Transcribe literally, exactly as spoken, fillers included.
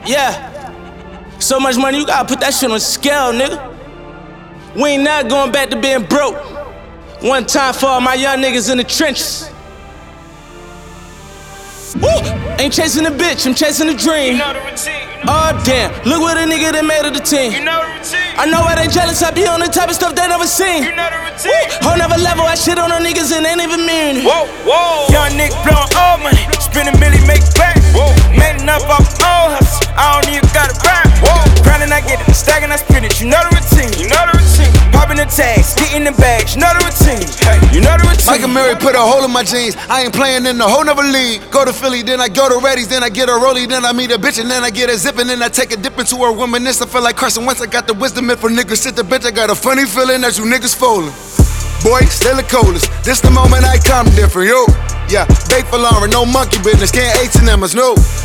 Yeah. So much money, you gotta put that shit on scale, nigga. We ain't not going back to being broke. One time for all my young niggas in the trenches. Woo! Ain't chasing a bitch, I'm chasing a dream. You know the routine. Oh damn, look what a nigga that made of the team. You know the routine. I know why they jealous, I be on the type of stuff they never seen. You know the routine. Whole nother level, I shit on the niggas and ain't even mean it. Whoa, whoa. Young nigga blowing all money, spend a million, make back. Whoa. Made enough off all hustle, I don't even gotta rap. Whoa. Grinding, I get it, stacking, I spin it. You know the routine. You know the routine. Popping the tags, getting the bags. You know the routine. Hey, you know the routine. Michael Murray put a hole in my jeans. I ain't playing in the whole nother league. Go to Philly, then I go to Reddy's, then I get a rollie, then I meet a bitch, and then I get a zip, and then I take a dip into her reminisce. I feel like Carson Wentz. I got the wisdom if a nigga shit the bitch. I got a funny feeling that you niggas fooling. Boy, still the coldest. This the moment I come different, yo. Yeah, bake for Lauren, no monkey business. Can't H and M's, no.